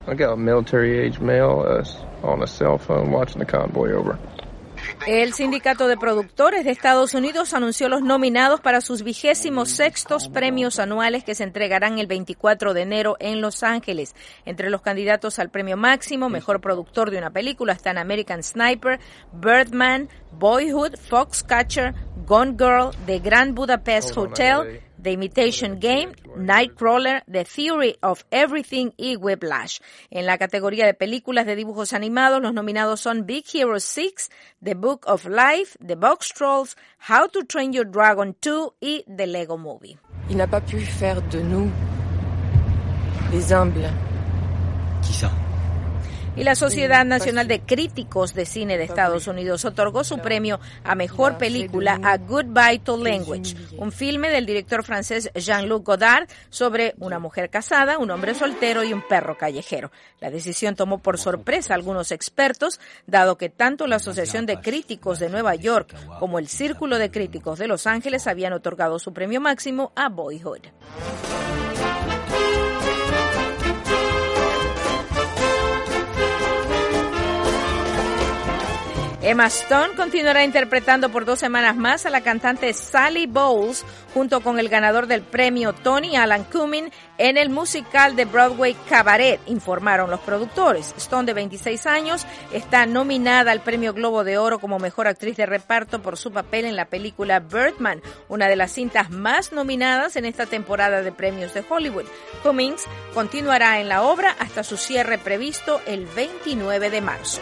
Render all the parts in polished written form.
I got a military-age male on a cell phone watching the convoy over. El Sindicato de Productores de Estados Unidos anunció los nominados para sus 26º premios anuales que se entregarán el 24 de enero en Los Ángeles. Entre los candidatos al premio máximo, mejor productor de una película, están American Sniper, Birdman, Boyhood, Foxcatcher, Gone Girl, The Grand Budapest Hotel, The Imitation Game, Nightcrawler, The Theory of Everything y Whiplash. En la categoría de películas de dibujos animados, los nominados son Big Hero 6, The Book of Life, The Box Trolls, How to Train Your Dragon 2 y The Lego Movie. Il n'a pas pu faire de nous les humbles. Qui ça? Y la Sociedad Nacional de Críticos de Cine de Estados Unidos otorgó su premio a Mejor Película a Goodbye to Language, un filme del director francés Jean-Luc Godard sobre una mujer casada, un hombre soltero y un perro callejero. La decisión tomó por sorpresa a algunos expertos, dado que tanto la Asociación de Críticos de Nueva York como el Círculo de Críticos de Los Ángeles habían otorgado su premio máximo a Boyhood. Emma Stone continuará interpretando por 2 semanas más a la cantante Sally Bowles junto con el ganador del premio Tony, Alan Cumming, en el musical de Broadway Cabaret, informaron los productores. Stone, de 26 años, está nominada al premio Globo de Oro como mejor actriz de reparto por su papel en la película Birdman, una de las cintas más nominadas en esta temporada de premios de Hollywood. Cummings continuará en la obra hasta su cierre previsto el 29 de marzo.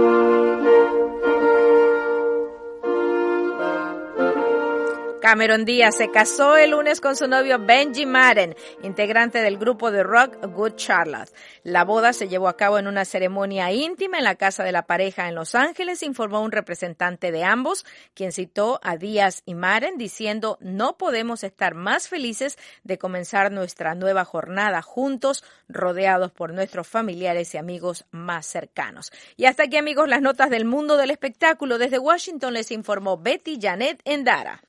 Cameron Díaz se casó el lunes con su novio Benji Madden, integrante del grupo de rock Good Charlotte. La boda se llevó a cabo en una ceremonia íntima en la casa de la pareja en Los Ángeles, informó un representante de ambos, quien citó a Díaz y Madden diciendo: "No podemos estar más felices de comenzar nuestra nueva jornada juntos, rodeados por nuestros familiares y amigos más cercanos". Y hasta aquí, amigos, las notas del mundo del espectáculo. Desde Washington les informó Betty Janet Endara.